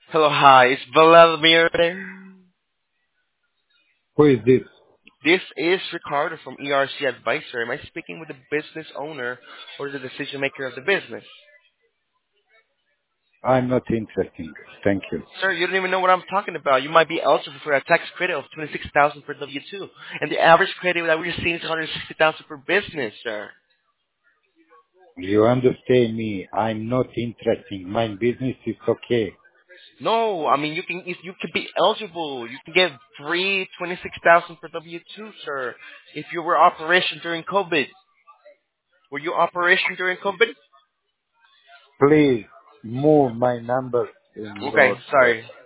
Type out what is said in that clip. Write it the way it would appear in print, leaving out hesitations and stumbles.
Hello, hi. It's Vladimir there. Who is this? This is Ricardo from ERC Advisor. Am I speaking with the business owner or the decision maker of the business? I'm not interested. Thank you. Sir, you don't even know what I'm talking about. You might be eligible for a tax credit of 26000 per W-2. And the average credit that we're seeing is 160000 per business, sir. You understand me. I'm not interested. My business is okay. No, I mean, if you can be eligible. You can get free 26000 per W-2, sir, if you were operation during COVID. Were you operation during COVID? Please move my number in Okay, your sorry.